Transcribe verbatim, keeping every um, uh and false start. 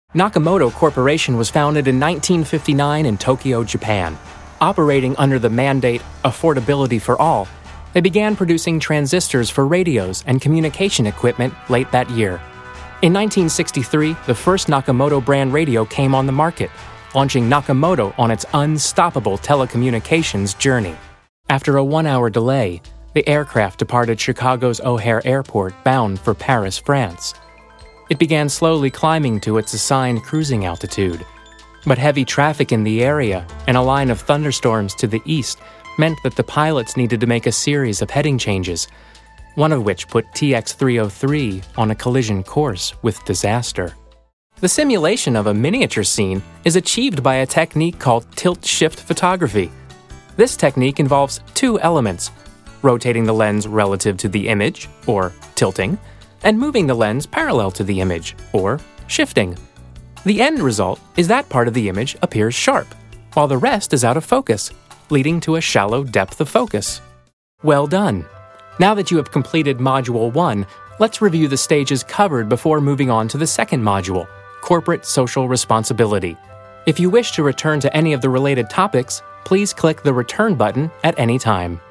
Nakamoto Corporation was founded in nineteen fifty-nine in Tokyo, Japan. Operating under the mandate Affordability for All, they began producing transistors for radios and communication equipment late that year. In nineteen sixty-three, the first Nakamoto brand radio came on the market, launching Nakamoto on its unstoppable telecommunications journey. After a one-hour delay, the aircraft departed Chicago's O'Hare Airport bound for Paris, France. It began slowly climbing to its assigned cruising altitude. But heavy traffic in the area and a line of thunderstorms to the east meant that the pilots needed to make a series of heading changes, one of which put T X three oh three on a collision course with disaster. The simulation of a miniature scene is achieved by a technique called tilt-shift photography. This technique involves two elements: rotating the lens relative to the image, or tilting, and moving the lens parallel to the image, or shifting. The end result is that part of the image appears sharp, while the rest is out of focus, leading to a shallow depth of focus. Well done! Now that you have completed Module one, let's review the stages covered before moving on to the second module, Corporate Social Responsibility. If you wish to return to any of the related topics, please click the Return button at any time.